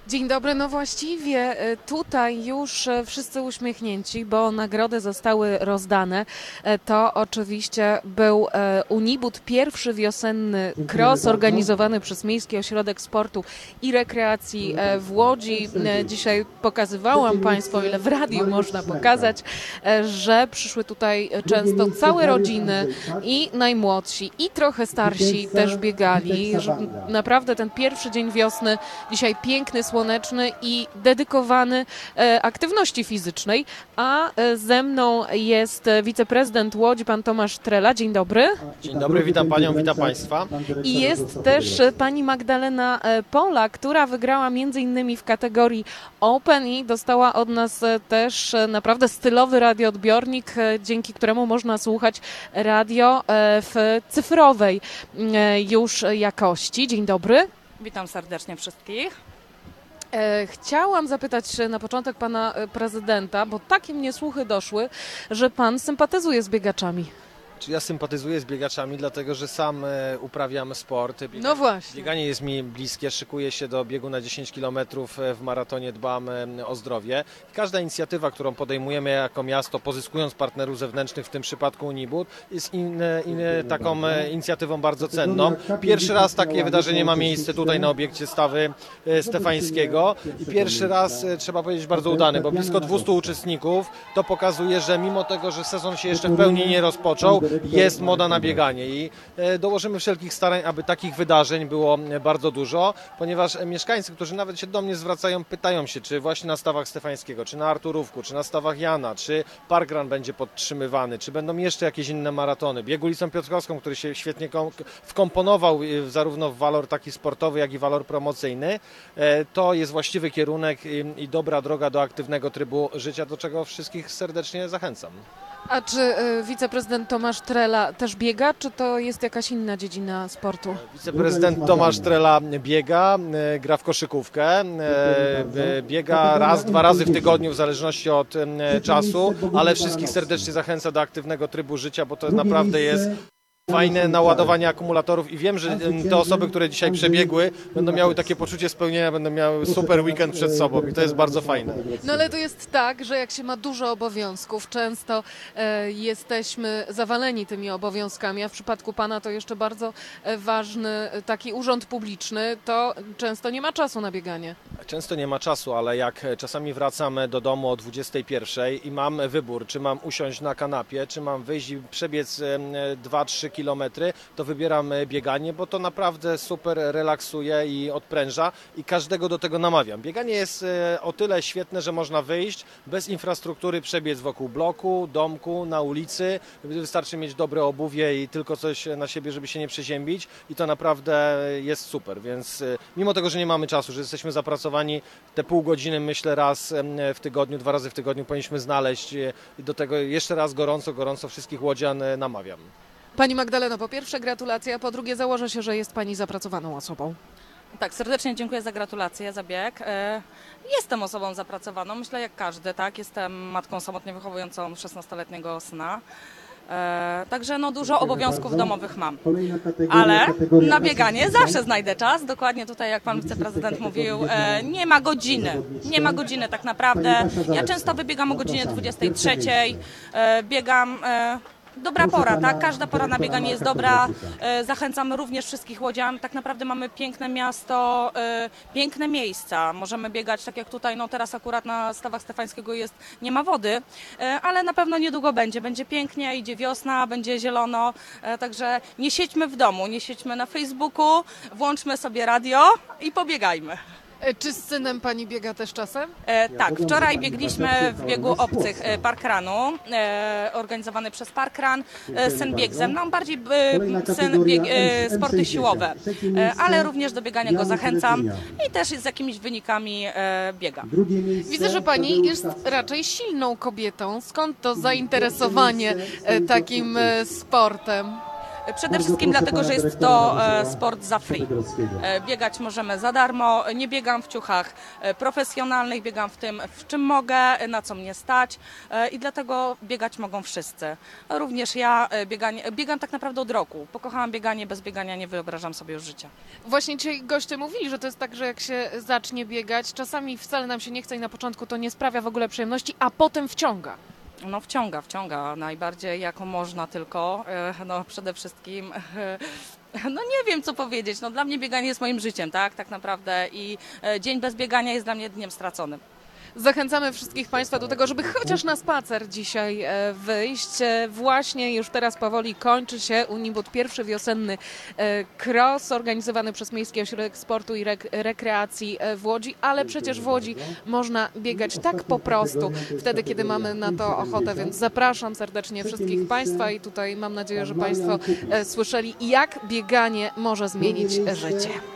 Dzień dobry, no właściwie tutaj już wszyscy uśmiechnięci, bo nagrody zostały rozdane. To oczywiście był Unibud, pierwszy wiosenny cross organizowany przez Miejski Ośrodek Sportu i Rekreacji w Łodzi. Dzisiaj pokazywałam Państwu, o ile w radiu można pokazać, że przyszły tutaj często całe rodziny i najmłodsi, i trochę starsi też biegali. Naprawdę ten pierwszy dzień wiosny dzisiaj piękny, słoneczny i dedykowany aktywności fizycznej, a ze mną jest wiceprezydent Łodzi, pan Tomasz Trela. Dzień dobry. Dzień dobry, witam Panią, witam Państwa. I jest też pani Magdalena Pola, która wygrała m.in. w kategorii Open i dostała od nas też naprawdę stylowy radioodbiornik, dzięki któremu można słuchać radio w cyfrowej już jakości. Dzień dobry. Witam serdecznie wszystkich. Chciałam zapytać na początek pana prezydenta, bo takie mnie słuchy doszły, że pan sympatyzuje z biegaczami. Ja sympatyzuję z biegaczami, dlatego że sam uprawiam sport. No właśnie. Bieganie jest mi bliskie, szykuję się do biegu na 10 km w maratonie, dbam o zdrowie. Każda inicjatywa, którą podejmujemy jako miasto, pozyskując partnerów zewnętrznych, w tym przypadku Unibud, jest taką inicjatywą bardzo cenną. Pierwszy raz takie wydarzenie ma miejsce tutaj na obiekcie Stawy Stefańskiego i pierwszy raz, trzeba powiedzieć, bardzo udany, bo blisko 200 uczestników. To pokazuje, że mimo tego, że sezon się jeszcze w pełni nie rozpoczął, jest moda na bieganie i dołożymy wszelkich starań, aby takich wydarzeń było bardzo dużo, ponieważ mieszkańcy, którzy nawet się do mnie zwracają, pytają się, czy właśnie na Stawach Stefańskiego, czy na Arturówku, czy na Stawach Jana, czy parkrun będzie podtrzymywany, czy będą jeszcze jakieś inne maratony. Bieg ulicą Piotrkowską, który się świetnie wkomponował zarówno w walor taki sportowy, jak i walor promocyjny, to jest właściwy kierunek i dobra droga do aktywnego trybu życia, do czego wszystkich serdecznie zachęcam. A czy wiceprezydent Tomasz Trela też biega, czy to jest jakaś inna dziedzina sportu? Wiceprezydent Tomasz Trela biega, gra w koszykówkę, biega raz, 2 razy w tygodniu w zależności od czasu, ale wszystkich serdecznie zachęca do aktywnego trybu życia, bo to naprawdę jest fajne naładowanie akumulatorów i wiem, że te osoby, które dzisiaj przebiegły, będą miały takie poczucie spełnienia, będą miały super weekend przed sobą i to jest bardzo fajne. No ale to jest tak, że jak się ma dużo obowiązków, często jesteśmy zawaleni tymi obowiązkami, a w przypadku pana to jeszcze bardzo ważny taki urząd publiczny, to często nie ma czasu na bieganie. Często nie ma czasu, ale jak czasami wracam do domu o 21 i mam wybór, czy mam usiąść na kanapie, czy mam wyjść i przebiec 2-3 kilometry, to wybieram bieganie, bo to naprawdę super relaksuje i odpręża i każdego do tego namawiam. Bieganie jest o tyle świetne, że można wyjść bez infrastruktury, przebiec wokół bloku, domku, na ulicy. Wystarczy mieć dobre obuwie i tylko coś na siebie, żeby się nie przeziębić i to naprawdę jest super, więc mimo tego, że nie mamy czasu, że jesteśmy zapracowani, te pół godziny, myślę, raz w tygodniu, 2 razy w tygodniu powinniśmy znaleźć i do tego jeszcze raz gorąco wszystkich łodzian namawiam. Pani Magdaleno, po pierwsze gratulacje, a po drugie założę się, że jest pani zapracowaną osobą. Tak, serdecznie dziękuję za gratulacje, za bieg. Jestem osobą zapracowaną, myślę jak każdy, tak? Jestem matką samotnie wychowującą 16-letniego syna. Także no dużo obowiązków domowych mam, ale na bieganie zawsze znajdę czas, dokładnie tutaj jak pan wiceprezydent mówił, nie ma godziny tak naprawdę. Ja często wybiegam o godzinie 23, biegam... Dobra pora, tak? Każda pora na bieganie jest dobra. Zachęcam również wszystkich łodzian. Tak naprawdę mamy piękne miasto, piękne miejsca. Możemy biegać, tak jak tutaj, no teraz akurat na Stawach Stefańskiego nie ma wody, ale na pewno niedługo będzie. Będzie pięknie, idzie wiosna, będzie zielono. Także nie siedźmy w domu, nie siedźmy na Facebooku, włączmy sobie radio i pobiegajmy. Czy z synem pani biega też czasem? Tak, wczoraj biegliśmy w biegu obcych parkrunu, organizowany przez Parkrun. Syn biegł ze mną, bardziej syn biegł sporty siłowe, ale również do biegania go zachęcam i też z jakimiś wynikami biega. Widzę, że pani jest raczej silną kobietą. Skąd to zainteresowanie takim sportem? Przede wszystkim dlatego, że jest to sport za free. Biegać możemy za darmo, nie biegam w ciuchach profesjonalnych, biegam w tym, w czym mogę, na co mnie stać i dlatego biegać mogą wszyscy. Również ja biegam tak naprawdę od roku. Pokochałam bieganie, bez biegania nie wyobrażam sobie już życia. Właśnie dzisiaj goście mówili, że to jest tak, że jak się zacznie biegać, czasami wcale nam się nie chce i na początku to nie sprawia w ogóle przyjemności, a potem wciąga. No wciąga najbardziej jaką można tylko. No przede wszystkim no nie wiem co powiedzieć. No dla mnie bieganie jest moim życiem, tak naprawdę i dzień bez biegania jest dla mnie dniem straconym. Zachęcamy wszystkich Państwa do tego, żeby chociaż na spacer dzisiaj wyjść. Właśnie już teraz powoli kończy się Unibud, pierwszy wiosenny cross organizowany przez Miejski Ośrodek Sportu i Rekreacji w Łodzi, ale przecież w Łodzi można biegać tak po prostu, wtedy kiedy mamy na to ochotę, więc zapraszam serdecznie wszystkich Państwa i tutaj mam nadzieję, że Państwo słyszeli, jak bieganie może zmienić życie.